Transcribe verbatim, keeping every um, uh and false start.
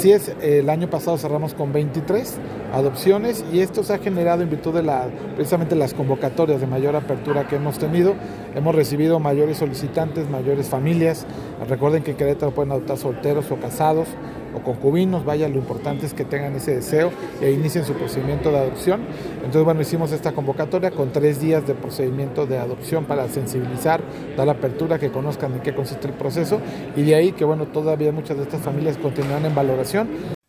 Así es, el año pasado cerramos con veintitrés adopciones y esto se ha generado en virtud de la, precisamente las convocatorias de mayor apertura que hemos tenido. Hemos recibido mayores solicitantes, mayores familias. Recuerden que en Querétaro pueden adoptar solteros o casados o concubinos, vaya, lo importante es que tengan ese deseo e inicien su procedimiento de adopción. Entonces, bueno, hicimos esta convocatoria con tres días de procedimiento de adopción para sensibilizar, dar la apertura, que conozcan en qué consiste el proceso, y de ahí que, bueno, todavía muchas de estas familias continúan en valoración.